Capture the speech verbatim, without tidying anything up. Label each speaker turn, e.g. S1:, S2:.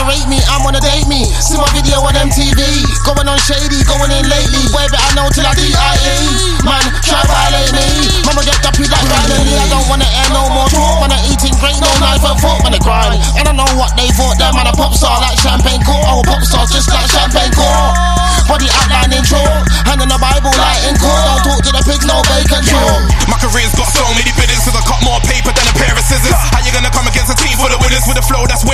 S1: rate me, I'm wanna date me. See my video on M T V, going on shady, going in lately. Wave it, I know till I D I E. Man, try violate me. Mama get up with that violently. I don't wanna air no more talk. Man, I eating great, no knife and fork. Man, I grind. I don't know what they thought. Them man, a pop star like champagne court. Oh, pop stars just like champagne court. Body outlining chalk, hand in the Bible like in court. Don't talk to the pigs, no bacon talk.
S2: My career's got so many bidders, cause I got more paper than a pair of scissors. How you gonna come against a team full of winners with a flow that's way